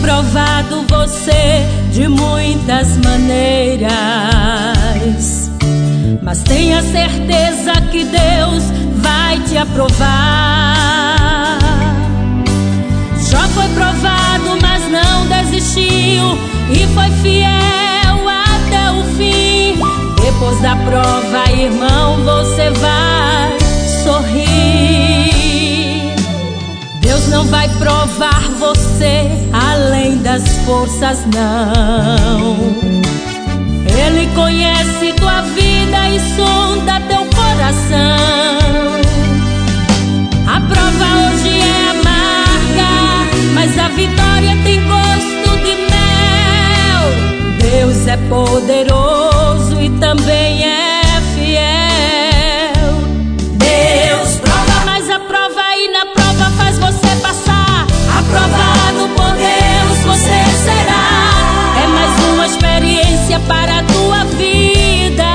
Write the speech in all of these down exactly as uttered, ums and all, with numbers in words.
provado você de muitas maneiras, mas tenha certeza que Deus vai te aprovar. Jó foi provado, mas não desistiu e foi fiel até o fim. Depois da prova, irmão, você vai sorrir. Deus não vai provar você além das forças, não. Ele conhece tua vida e sonda teu coração. A prova hoje é amarga, mas a vitória tem gosto de mel. Deus é poderoso e também é fiel. Deus prova, mas a prova e na prova faz você passar. Aprovado por Deus você será. É mais uma experiência para a tua vida.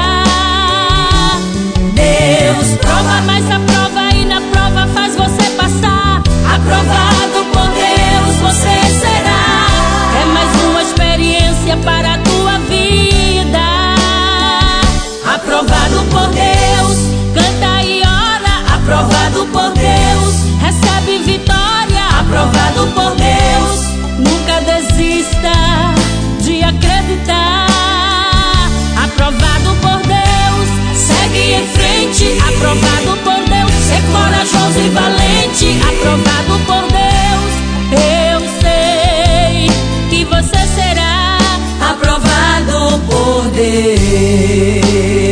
Deus prova, mas a prova e na prova faz você passar. Aprovado por Deus você será. É mais uma experiência para a tua vida. Aprovado por Deus, canta e ora. Aprovado por Deus, recebe vitória. Aprovado por Deus, nunca desista de acreditar. Aprovado por Deus, segue em frente. Aprovado por Deus, é corajoso e valente. Aprovado por Deus, eu sei que você será. Aprovado por Deus.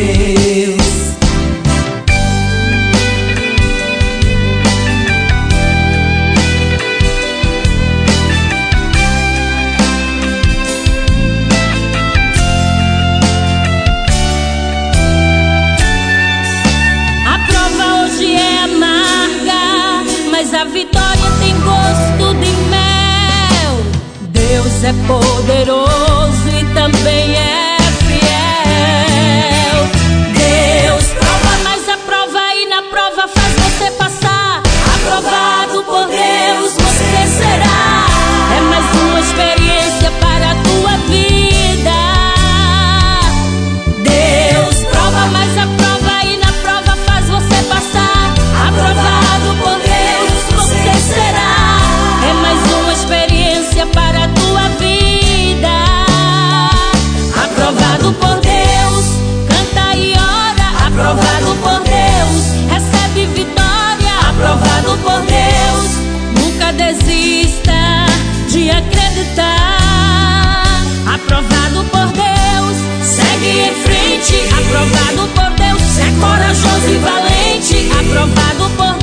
Mas a vitória tem gosto de mel. Deus é poderoso e também é fiel. Deus prova, mas a prova e na prova faz você passar. Aprovado por Deus você será. É mais uma experiência para a tua vida. Deus prova, mas a prova e na prova faz você passar. Aprovado por Deus você será. É mais uma experiência para a tua vida. Aprovado por Deus, canta e ora. Aprovado por Deus, recebe vitória. Aprovado por Deus, nunca desista de acreditar. Aprovado por Deus, segue em frente. Aprovado por Deus, é corajoso e valente. Aprovado por